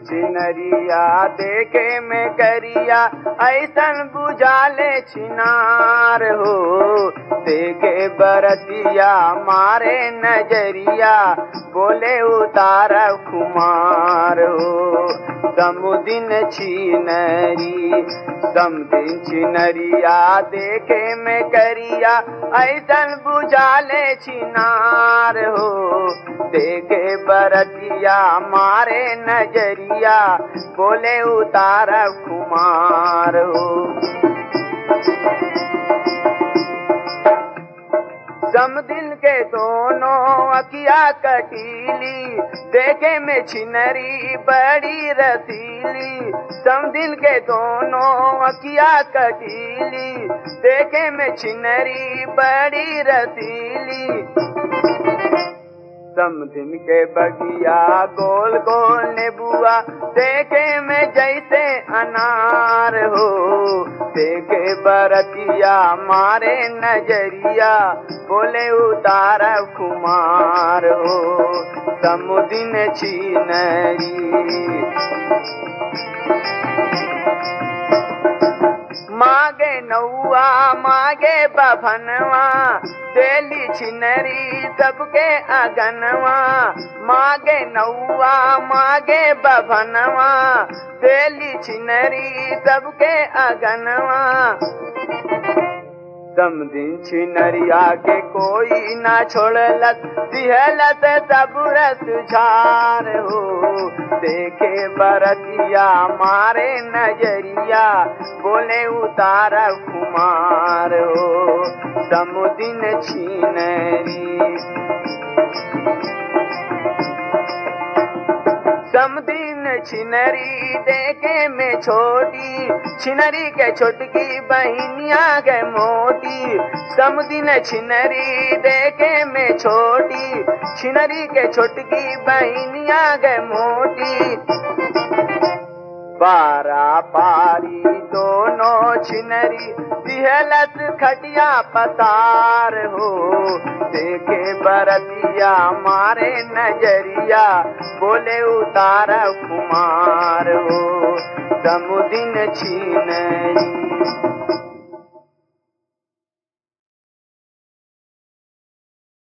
छिनरिया देखे में करिया ऐसन बुझाले छिनार हो। देखे बरतिया मारे नजरिया बोले उतार खुमार हो। समुदिन छिनरी समुदिन छिनरिया देखे में करिया ऐसन बुझाले छिनार हो। देखे बरतिया मारे नजरिया बोले उतार खुमार हो। समदिन के दोनों अखिया कटीली देखे में छिनरी बड़ी रसीली। समदिन के दोनों अखिया कटीली देखे में छिनरी बड़ी रसीली। समदिन के बगिया गोल गोल नेबुआ देखे में जैसे अनार हो। देखे बरतिया मारे नजरिया बोले उतार खुमार हो। समुदिन छिनरी मागे नौआ मागे बभनवा देली छिनरी सबके अगनवा। मागे नौआ मागे बभनवा देली छिनरी सबके अगनवा। समदिन छिनरिया के कोई ना छोड़लत दिहलत सब रस झार हो। देखे बरतिया मारे नजरिया बोले उतार खुमार हो। समुदिन छिनरी समदिन छिनरी देखे में छोटी छिनरी के छोटकी बहनिया के मोटी। समदिन छिनरी देखे में छोटी छिनरी के छोटकी बहनिया के मोटी। पारा पारी दोनों छिनरी दिहलत खटिया पतार हो। देखे बरतिया मारे नजरिया बोले उतार खुमार हो। समुदिन छिनरी